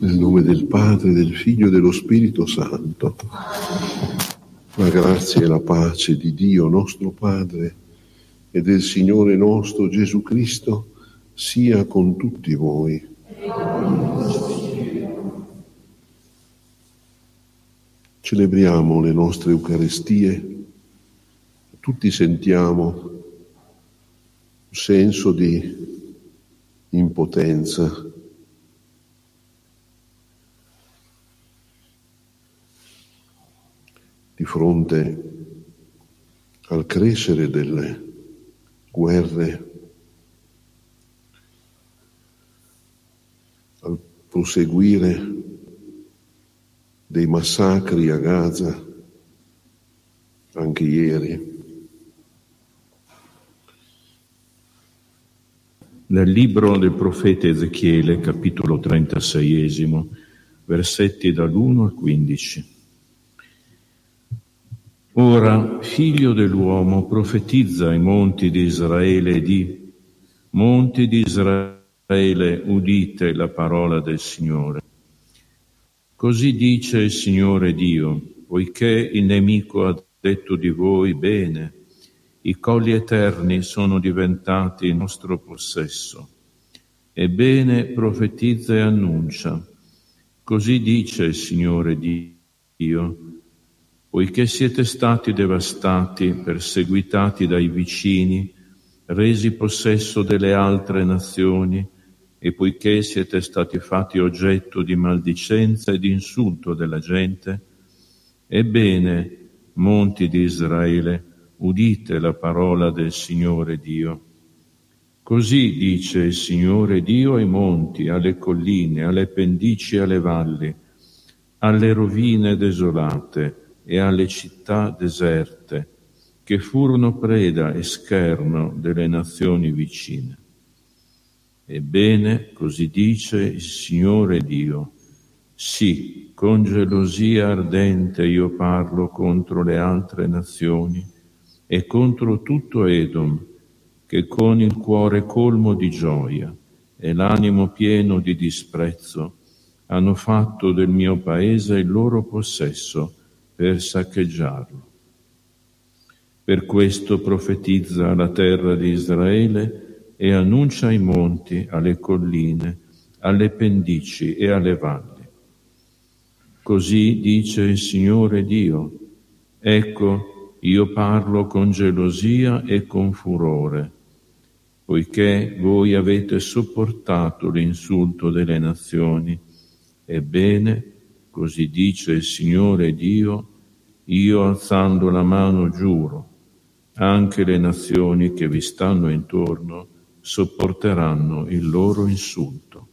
Nel nome del Padre, del Figlio e dello Spirito Santo. La grazia e la pace di Dio nostro Padre e del Signore nostro Gesù Cristo sia con tutti voi. Celebriamo le nostre Eucaristie, tutti sentiamo un senso di impotenza, di fronte al crescere delle guerre, al proseguire dei massacri a Gaza, anche ieri. Nel libro del profeta Ezechiele, capitolo 36, versetti dall'1 al 15. Ora, figlio dell'uomo, profetizza ai monti di Israele e di: monti di Israele, udite la parola del Signore. Così dice il Signore Dio: poiché il nemico ha detto di voi bene, i colli eterni sono diventati il nostro possesso. Ebbene, profetizza e annuncia. Così dice il Signore Dio: poiché siete stati devastati, perseguitati dai vicini, resi possesso delle altre nazioni, e poiché siete stati fatti oggetto di maldicenza e di insulto della gente, ebbene, monti di Israele, udite la parola del Signore Dio. Così dice il Signore Dio ai monti, alle colline, alle pendici e alle valli, alle rovine desolate e alle città deserte, che furono preda e scherno delle nazioni vicine. Ebbene, così dice il Signore Dio: sì, con gelosia ardente io parlo contro le altre nazioni e contro tutto Edom, che con il cuore colmo di gioia e l'animo pieno di disprezzo hanno fatto del mio paese il loro possesso per saccheggiarlo. Per questo profetizza alla terra di Israele e annuncia ai monti, alle colline, alle pendici e alle valli. Così dice il Signore Dio: ecco, io parlo con gelosia e con furore, poiché voi avete sopportato l'insulto delle nazioni. Ebbene, così dice il Signore Dio: io alzando la mano giuro, anche le nazioni che vi stanno intorno sopporteranno il loro insulto.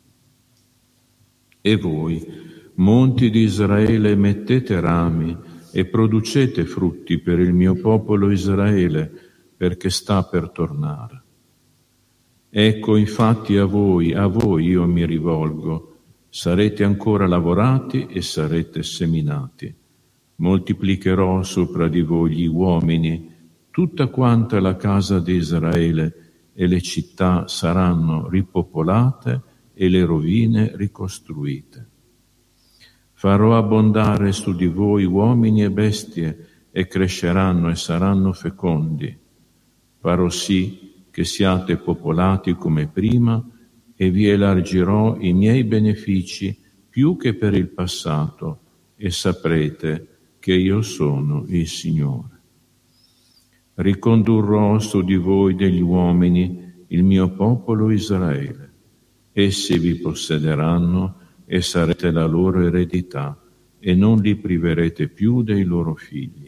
E voi, monti di Israele, mettete rami e producete frutti per il mio popolo Israele, perché sta per tornare. Ecco, infatti a voi io mi rivolgo, sarete ancora lavorati e sarete seminati. Moltiplicherò sopra di voi gli uomini, tutta quanta la casa di Israele, e le città saranno ripopolate e le rovine ricostruite. Farò abbondare su di voi uomini e bestie, e cresceranno e saranno fecondi. Farò sì che siate popolati come prima, e vi elargirò i miei benefici più che per il passato, e saprete che io sono il Signore. Ricondurrò su di voi degli uomini, il mio popolo Israele. Essi vi possederanno e sarete la loro eredità, e non li priverete più dei loro figli.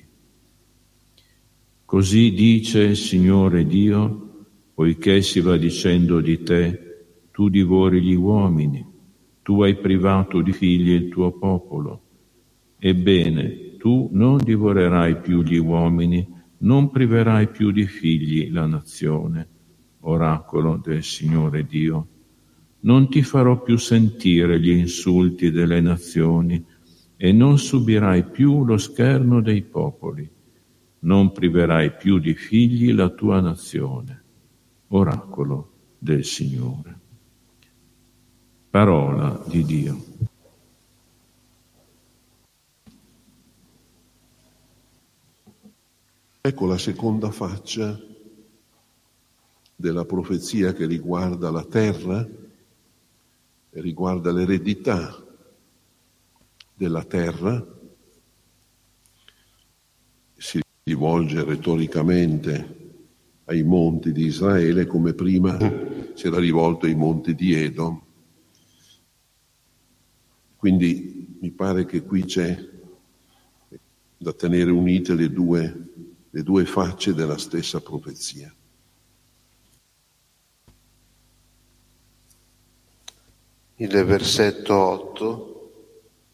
Così dice il Signore Dio: poiché si va dicendo di te, tu divori gli uomini, tu hai privato di figli il tuo popolo. Ebbene, tu non divorerai più gli uomini, non priverai più di figli la nazione, oracolo del Signore Dio. Non ti farò più sentire gli insulti delle nazioni, e non subirai più lo scherno dei popoli. Non priverai più di figli la tua nazione, oracolo del Signore. Parola di Dio. Ecco la seconda faccia della profezia che riguarda la terra e riguarda l'eredità della terra. Si rivolge retoricamente ai monti di Israele come prima si era rivolto ai monti di Edom. Quindi mi pare che qui c'è da tenere unite le due facce della stessa profezia. Il versetto 8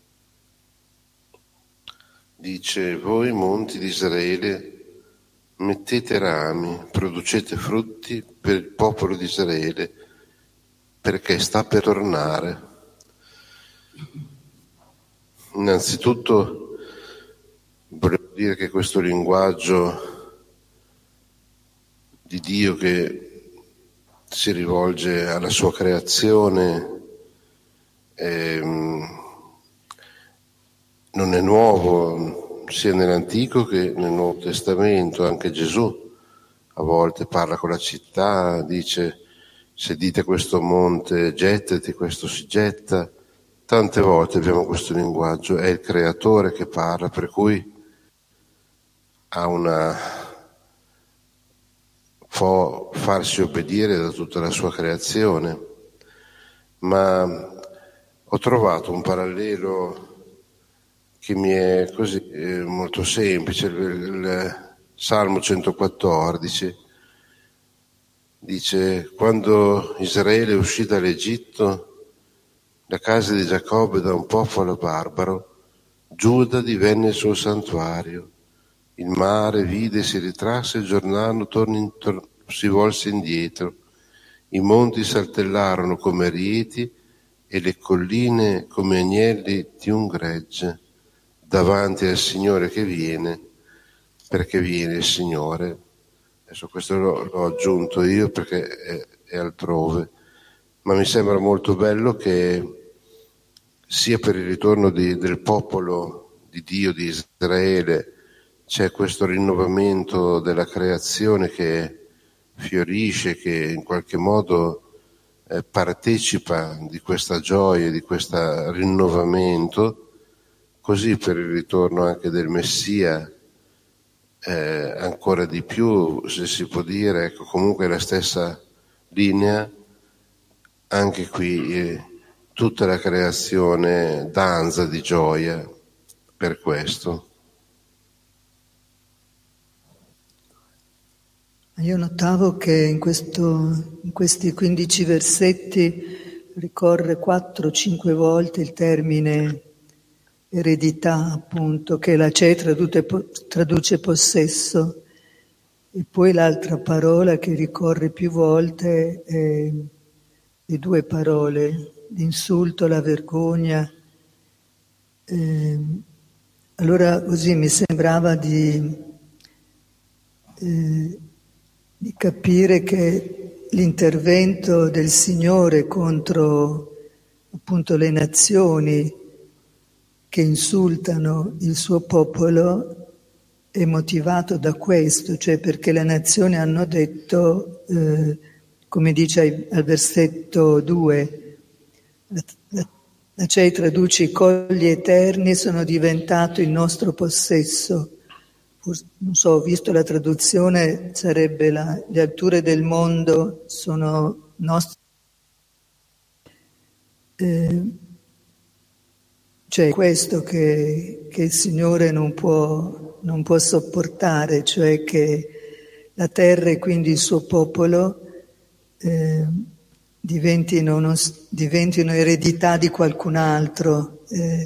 dice: voi monti di Israele mettete rami, producete frutti per il popolo di Israele, perché sta per tornare. Innanzitutto volevo dire che questo linguaggio di Dio che si rivolge alla sua creazione non è nuovo sia nell'Antico che nel Nuovo Testamento. Anche Gesù a volte parla con la città, dice: se dite a questo monte gettati, questo si getta. Tante volte abbiamo questo linguaggio, è il Creatore che parla, per cui può farsi obbedire da tutta la sua creazione. Ma ho trovato un parallelo che mi è così molto semplice. Il Salmo 114 dice: quando Israele uscì dall'Egitto, la casa di Giacobbe da un popolo barbaro, Giuda divenne il suo santuario. Il mare vide, si ritrasse, il Giordano si volse indietro. I monti saltellarono come rieti e le colline come agnelli di un gregge, davanti al Signore che viene, perché viene il Signore. Adesso questo l'ho aggiunto io perché è altrove, ma mi sembra molto bello che sia per il ritorno del popolo di Dio, di Israele, c'è questo rinnovamento della creazione che fiorisce, che in qualche modo partecipa di questa gioia, di questo rinnovamento, così per il ritorno anche del Messia, ancora di più, se si può dire. Ecco, comunque la stessa linea, anche qui tutta la creazione danza di gioia per questo. Io notavo che in questi 15 versetti ricorre 4-5 volte il termine eredità, appunto, che la CE traduce possesso, e poi l'altra parola che ricorre più volte è le due parole, l'insulto, la vergogna. Allora così mi sembrava di capire che l'intervento del Signore contro appunto le nazioni che insultano il suo popolo è motivato da questo, cioè perché le nazioni hanno detto, come dice al versetto 2, la CEI traduce: i colli eterni sono diventato il nostro possesso. Non so, ho visto la traduzione, sarebbe le alture del mondo sono nostre. Cioè questo che il Signore non può sopportare, cioè che la terra e quindi il suo popolo diventino eredità di qualcun altro.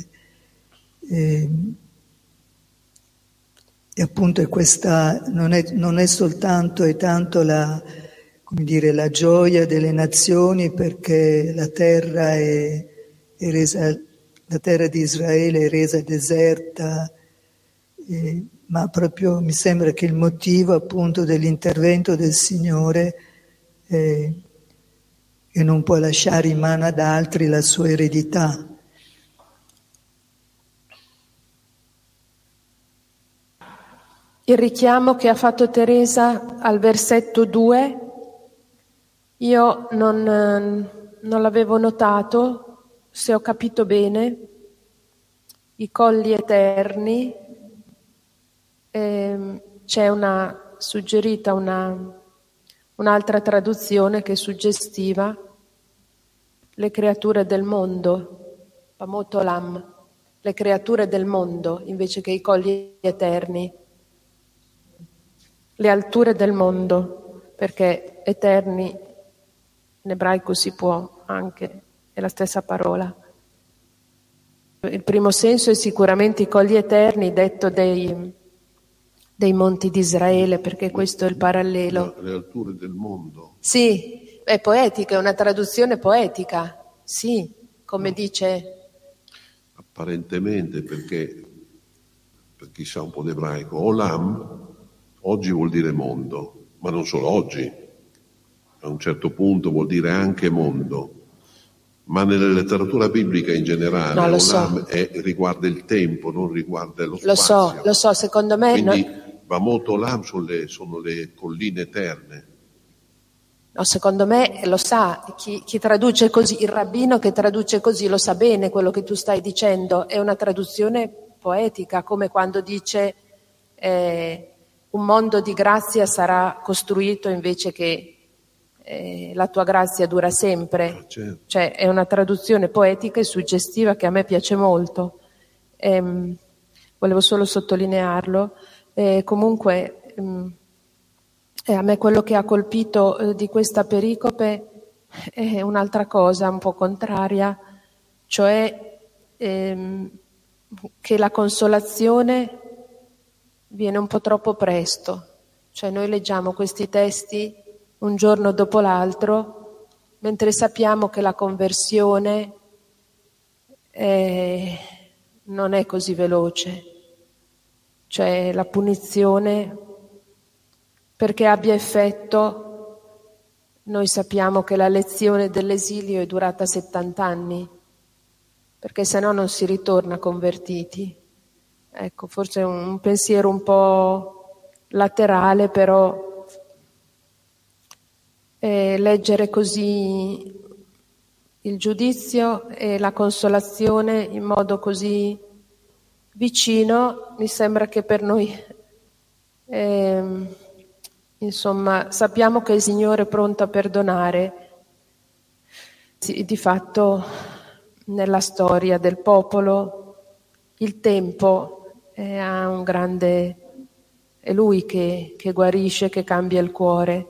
E appunto è questa, non è soltanto e tanto la gioia delle nazioni, perché la terra è resa, la terra di Israele è resa deserta, ma proprio mi sembra che il motivo appunto dell'intervento del Signore è che non può lasciare in mano ad altri la sua eredità. il richiamo che ha fatto Teresa al versetto 2, io non l'avevo notato, se ho capito bene, i colli eterni, c'è suggerita un'altra traduzione che è suggestiva, le creature del mondo, Pamot Olam, le creature del mondo, invece che i colli eterni, le alture del mondo, perché eterni in ebraico si può anche, è la stessa parola. Il primo senso è sicuramente i colli eterni, detto dei monti di Israele, perché questo è il parallelo. Le alture del mondo. Sì, è poetica, è una traduzione poetica, sì, come dice... Apparentemente, perché per chi sa un po' d'ebraico, Olam oggi vuol dire mondo, ma non solo oggi, a un certo punto vuol dire anche mondo, ma nella letteratura biblica in generale Olam riguarda il tempo, non riguarda lo spazio. Lo so, secondo me... Quindi Bamot Olam sono le colline eterne. No, secondo me lo sa, chi traduce così, il rabbino che traduce così lo sa bene quello che tu stai dicendo, è una traduzione poetica, come quando dice un mondo di grazia sarà costruito invece che la tua grazia dura sempre. Certo. Cioè è una traduzione poetica e suggestiva che a me piace molto. Volevo solo sottolinearlo. Comunque... a me quello che ha colpito di questa pericope è un'altra cosa un po' contraria, cioè che la consolazione viene un po' troppo presto. Cioè noi leggiamo questi testi un giorno dopo l'altro, mentre sappiamo che la conversione non è così veloce. Cioè la punizione... Perché abbia effetto, noi sappiamo che la lezione dell'esilio è durata 70 anni, perché se no non si ritorna convertiti. Ecco, forse è un pensiero un po' laterale, però leggere così il giudizio e la consolazione in modo così vicino, mi sembra che per noi... Insomma, sappiamo che il Signore è pronto a perdonare. Di fatto, nella storia del popolo, il tempo ha un grande... è Lui che guarisce, che cambia il cuore.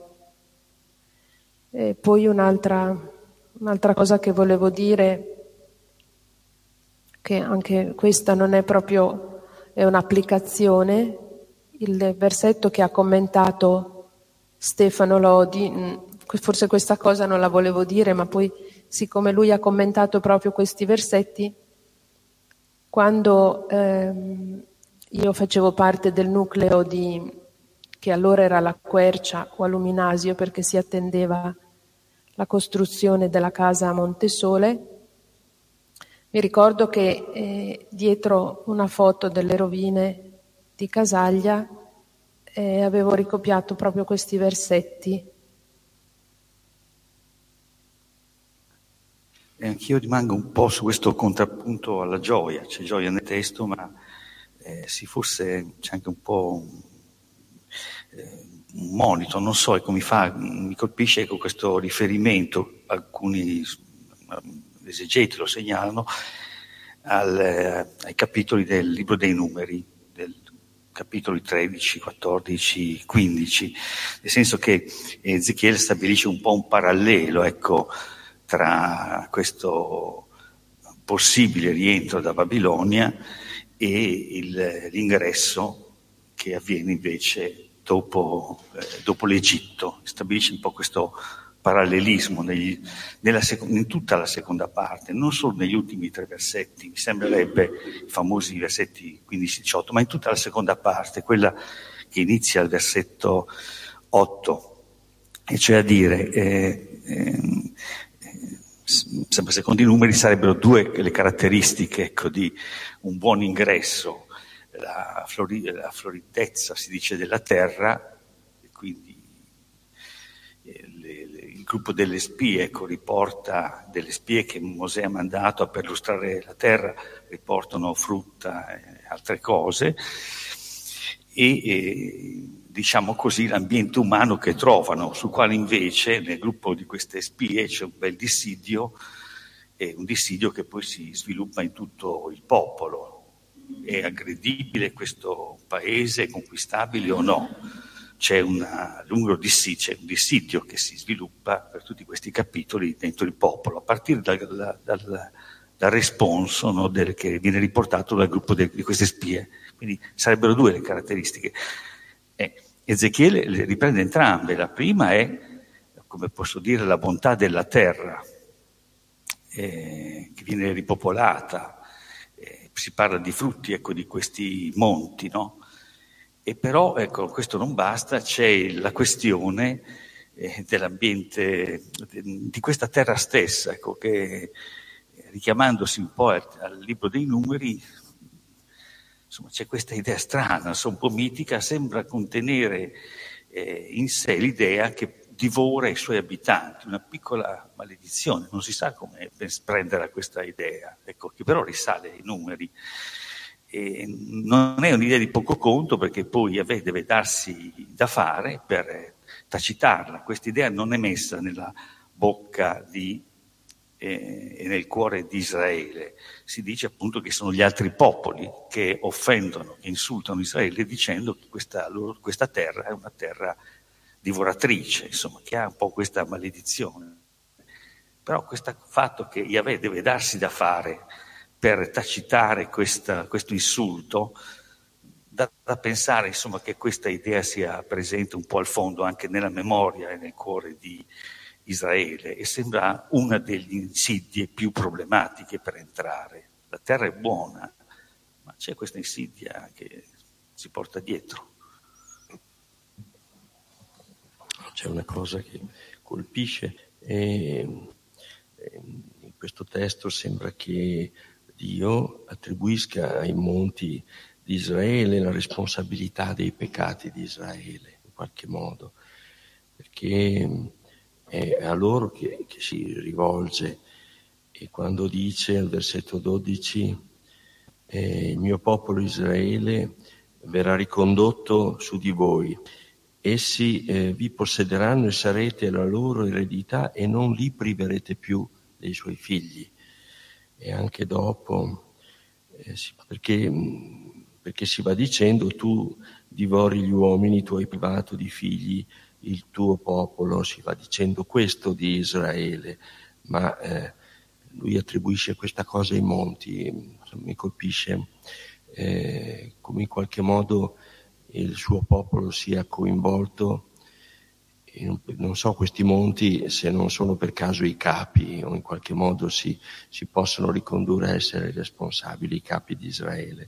E poi un'altra cosa che volevo dire, che anche questa non è proprio... è un'applicazione, il versetto che ha commentato Stefano Lodi, forse questa cosa non la volevo dire, ma poi siccome lui ha commentato proprio questi versetti, quando io facevo parte del nucleo che allora era la Quercia o Aluminasio, perché si attendeva la costruzione della casa a Montesole, mi ricordo che dietro una foto delle rovine di Casaglia avevo ricopiato proprio questi versetti. E anch'io rimango un po' su questo contrappunto alla gioia. C'è gioia nel testo, ma forse c'è anche un po' un monito, non so, ecco, mi colpisce questo riferimento, alcuni esegeti lo segnalano, ai capitoli del libro dei numeri, capitoli 13, 14, 15, nel senso che Ezechiele stabilisce un po' un parallelo, ecco, tra questo possibile rientro da Babilonia e l'ingresso che avviene invece dopo l'Egitto. Stabilisce un po' questo parallelismo in tutta la seconda parte, non solo negli ultimi 3 versetti, mi sembrerebbe i famosi versetti 15-18, ma in tutta la seconda parte, quella che inizia al versetto 8, e cioè a dire, sempre secondo i numeri, sarebbero 2 le caratteristiche, ecco, di un buon ingresso la floridezza, si dice, della terra, e quindi il gruppo delle spie, riporta delle spie che Mosè ha mandato a perlustrare la terra, riportano frutta e altre cose, e diciamo così l'ambiente umano che trovano, sul quale invece nel gruppo di queste spie c'è un bel dissidio, e un dissidio che poi si sviluppa in tutto il popolo. È aggredibile questo paese, è conquistabile o no? C'è un dissidio che si sviluppa per tutti questi capitoli dentro il popolo, a partire dal responso, no, che viene riportato dal gruppo di queste spie. Quindi sarebbero due le caratteristiche. Ezechiele le riprende entrambe. La prima è, come posso dire, la bontà della terra, che viene ripopolata. Si parla di frutti, di questi monti, no? E però, questo non basta, c'è la questione dell'ambiente, di questa terra stessa, che richiamandosi un po' al libro dei Numeri, insomma, c'è questa idea strana, un po' mitica, sembra contenere in sé l'idea che divora i suoi abitanti, una piccola maledizione, non si sa come prendere questa idea, che però risale ai Numeri. E non è un'idea di poco conto, perché poi Yahweh deve darsi da fare per tacitarla. Questa idea non è messa nella bocca e nel cuore di Israele. Si dice appunto che sono gli altri popoli che offendono, che insultano Israele, dicendo che questa terra è una terra divoratrice, insomma, che ha un po' questa maledizione. Però questo fatto che Yahweh deve darsi da fare per tacitare questo insulto dà da pensare, insomma, che questa idea sia presente un po' al fondo anche nella memoria e nel cuore di Israele, e sembra una delle insidie più problematiche per entrare. La terra è buona, ma c'è questa insidia che si porta dietro. C'è una cosa che colpisce, in questo testo sembra che Dio attribuisca ai monti di Israele la responsabilità dei peccati di Israele, in qualche modo, perché è a loro che si rivolge. E quando dice al versetto 12 il mio popolo Israele verrà ricondotto su di voi, essi vi possederanno e sarete la loro eredità e non li priverete più dei suoi figli. E anche dopo, perché si va dicendo tu divori gli uomini, tu hai privato di figli il tuo popolo, si va dicendo questo di Israele, ma lui attribuisce questa cosa ai monti. Mi colpisce come in qualche modo il suo popolo sia coinvolto. Non so questi monti se non sono per caso i capi, o in qualche modo si possono ricondurre a essere responsabili i capi di Israele.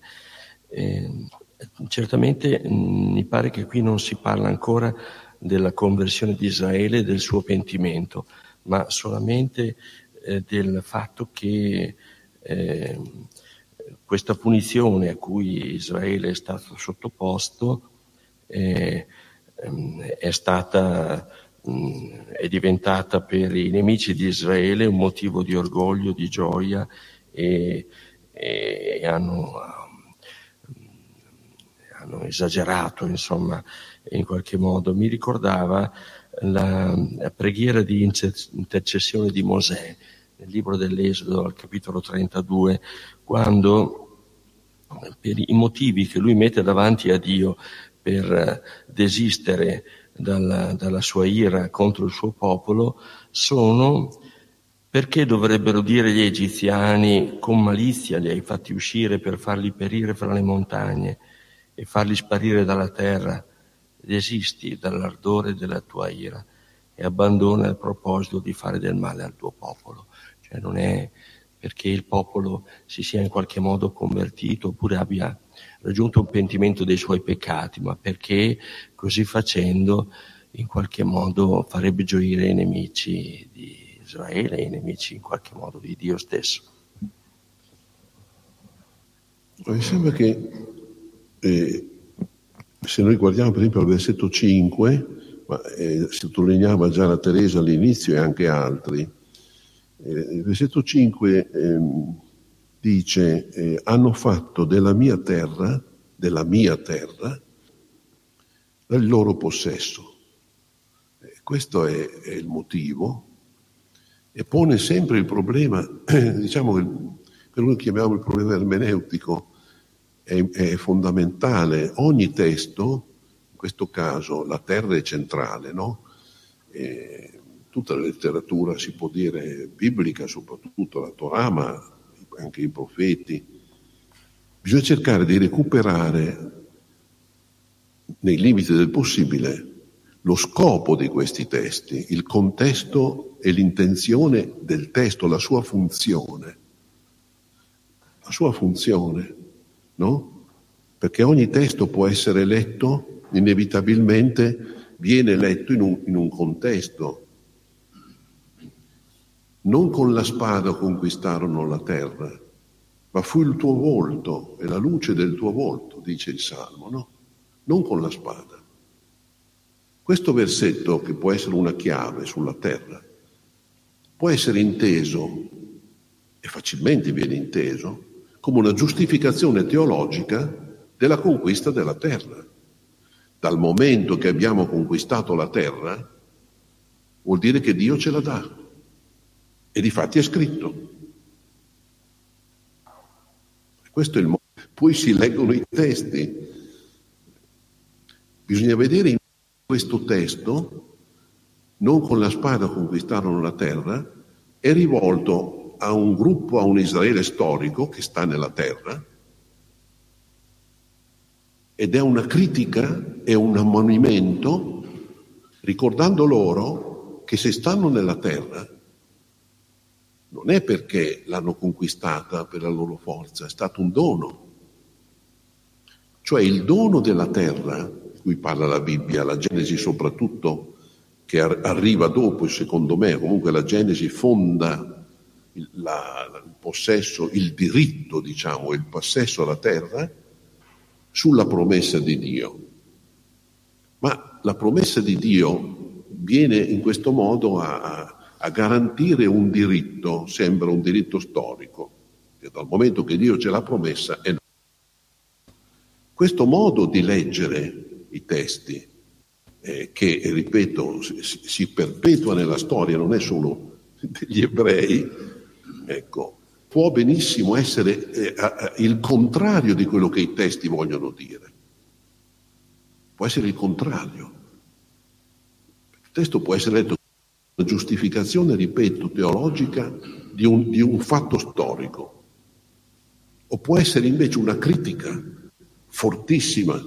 Certamente mi pare che qui non si parla ancora della conversione di Israele e del suo pentimento, ma solamente del fatto che questa punizione a cui Israele è stato sottoposto è diventata per i nemici di Israele un motivo di orgoglio, di gioia, e hanno esagerato, insomma, in qualche modo. Mi ricordava la preghiera di intercessione di Mosè nel libro dell'Esodo, al capitolo 32, quando, per i motivi che lui mette davanti a Dio per desistere dalla sua ira contro il suo popolo, sono: perché dovrebbero dire gli egiziani con malizia li hai fatti uscire per farli perire fra le montagne e farli sparire dalla terra? Desisti dall'ardore della tua ira e abbandona il proposito di fare del male al tuo popolo. Cioè non è perché il popolo si sia in qualche modo convertito oppure abbia raggiunto un pentimento dei suoi peccati, ma perché così facendo in qualche modo farebbe gioire i nemici di Israele e i nemici in qualche modo di Dio stesso. Mi sembra che se noi guardiamo per esempio al versetto 5, sottolineava già la Teresa all'inizio e anche altri, il versetto 5 dice hanno fatto della mia terra il loro possesso. Questo è il motivo, e pone sempre il problema, diciamo che quello che chiamiamo il problema ermeneutico è fondamentale. Ogni testo, in questo caso la terra è centrale, no? Tutta la letteratura, si può dire, biblica, soprattutto la Torah, ma anche i profeti, bisogna cercare di recuperare nei limiti del possibile lo scopo di questi testi, il contesto e l'intenzione del testo, la sua funzione, no? Perché ogni testo può essere letto, inevitabilmente viene letto in un contesto. Non con la spada conquistarono la terra, ma fu il tuo volto e la luce del tuo volto, dice il Salmo, no? Non con la spada. Questo versetto, che può essere una chiave sulla terra, può essere inteso, e facilmente viene inteso, come una giustificazione teologica della conquista della terra. Dal momento che abbiamo conquistato la terra, vuol dire che Dio ce la dà. E difatti è scritto. Questo è il modo. Poi si leggono i testi. Bisogna vedere in questo testo, non con la spada conquistarono la terra, è rivolto a un gruppo, a un Israele storico che sta nella terra, ed è una critica, è un ammonimento, ricordando loro che se stanno nella terra non è perché l'hanno conquistata per la loro forza, è stato un dono. Cioè il dono della terra, di cui parla la Bibbia, la Genesi soprattutto, che arriva dopo, secondo me, comunque la Genesi fonda il possesso, il diritto, diciamo, il possesso alla terra sulla promessa di Dio. Ma la promessa di Dio viene in questo modo a garantire un diritto, sembra un diritto storico, che dal momento che Dio ce l'ha promessa è no. Questo modo di leggere i testi, che ripeto si perpetua nella storia, non è solo degli ebrei, ecco, può benissimo essere il contrario di quello che i testi vogliono dire. Può essere il contrario. Il testo può essere letto come una giustificazione, ripeto, teologica di un fatto storico, o può essere invece una critica fortissima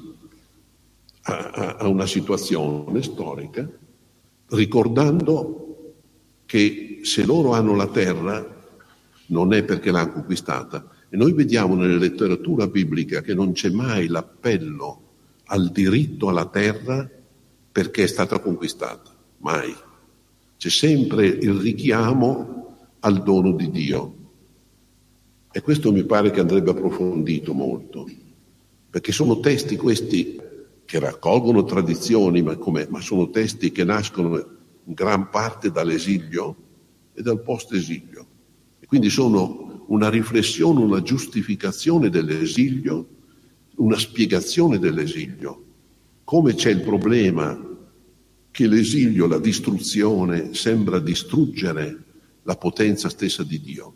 a una situazione storica, ricordando che se loro hanno la terra non è perché l'hanno conquistata. E noi vediamo nella letteratura biblica che non c'è mai l'appello al diritto alla terra perché è stata conquistata, mai. C'è sempre il richiamo al dono di Dio. E questo mi pare che andrebbe approfondito molto, perché sono testi questi che raccolgono tradizioni, ma sono testi che nascono in gran parte dall'esilio e dal post-esilio. E quindi sono una riflessione, una giustificazione dell'esilio, una spiegazione dell'esilio. Come c'è il problema che l'esilio, la distruzione, sembra distruggere la potenza stessa di Dio.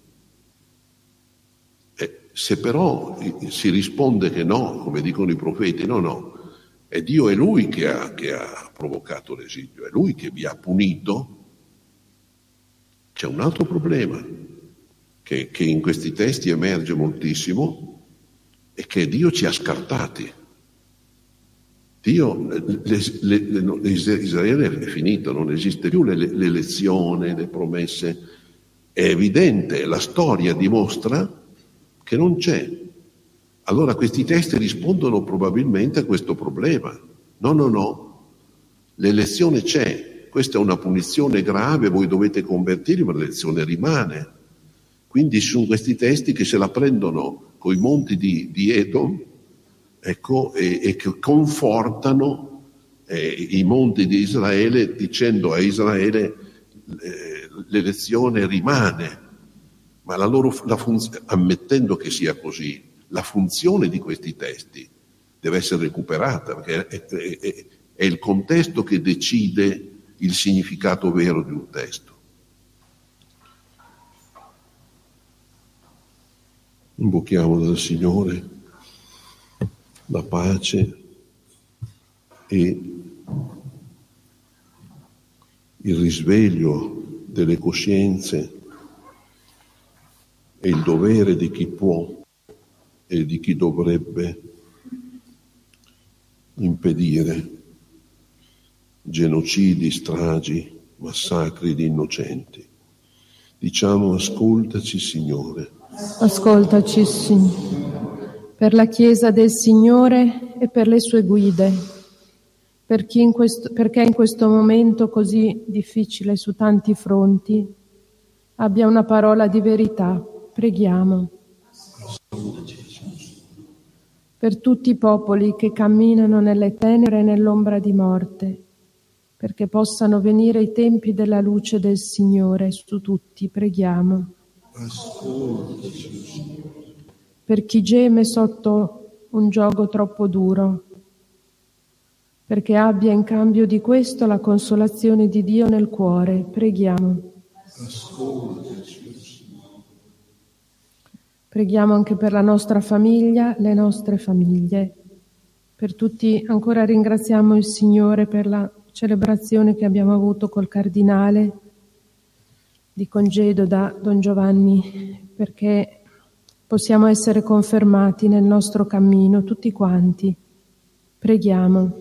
Se però si risponde che no, come dicono i profeti, no, è Dio, è Lui che ha provocato l'esilio, è Lui che vi ha punito, c'è un altro problema che in questi testi emerge moltissimo, è che Dio ci ha scartati. Israele è finito, non esiste più l'elezione, le promesse. È evidente, la storia dimostra che non c'è. Allora questi testi rispondono probabilmente a questo problema. No, l'elezione c'è, questa è una punizione grave, voi dovete convertirvi, ma l'elezione rimane. Quindi ci sono questi testi che se la prendono coi monti di Edom, ecco, e che confortano i monti di Israele, dicendo a Israele l'elezione rimane, ma ammettendo che sia così, la funzione di questi testi deve essere recuperata, perché è il contesto che decide il significato vero di un testo. Invochiamo dal Signore la pace e il risveglio delle coscienze e il dovere di chi può e di chi dovrebbe impedire genocidi, stragi, massacri di innocenti. Diciamo: ascoltaci, Signore. Ascoltaci, Signore, per la Chiesa del Signore e per le sue guide, perché in questo momento così difficile su tanti fronti abbia una parola di verità. Preghiamo. Per tutti i popoli che camminano nelle tenebre e nell'ombra di morte, perché possano venire i tempi della luce del Signore su tutti, preghiamo. Per chi geme sotto un giogo troppo duro, perché abbia in cambio di questo la consolazione di Dio nel cuore, preghiamo. Preghiamo anche per la nostra famiglia, le nostre famiglie. Per tutti ancora ringraziamo il Signore per la celebrazione che abbiamo avuto col Cardinale di congedo da Don Giovanni, perché possiamo essere confermati nel nostro cammino tutti quanti. Preghiamo.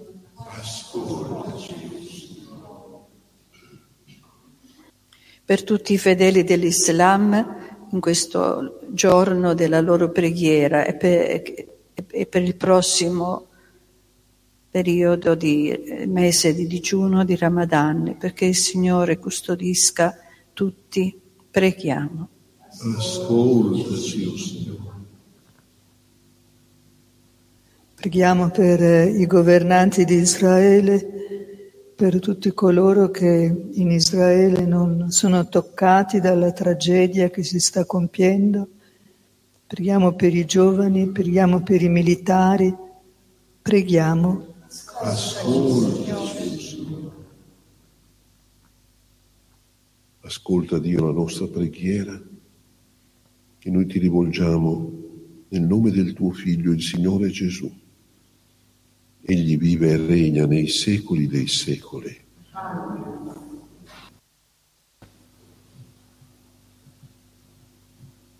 Per tutti i fedeli dell'Islam in questo giorno della loro preghiera e per il prossimo periodo di mese di digiuno di Ramadan, perché il Signore custodisca tutti, preghiamo. Ascoltaci, o Signore. Preghiamo per i governanti di Israele, per tutti coloro che in Israele non sono toccati dalla tragedia che si sta compiendo. Preghiamo per i giovani, preghiamo per i militari, preghiamo. Ascoltaci, Signore. Ascolta, Dio, la nostra preghiera, che noi ti rivolgiamo nel nome del tuo Figlio, il Signore Gesù. Egli vive e regna nei secoli dei secoli.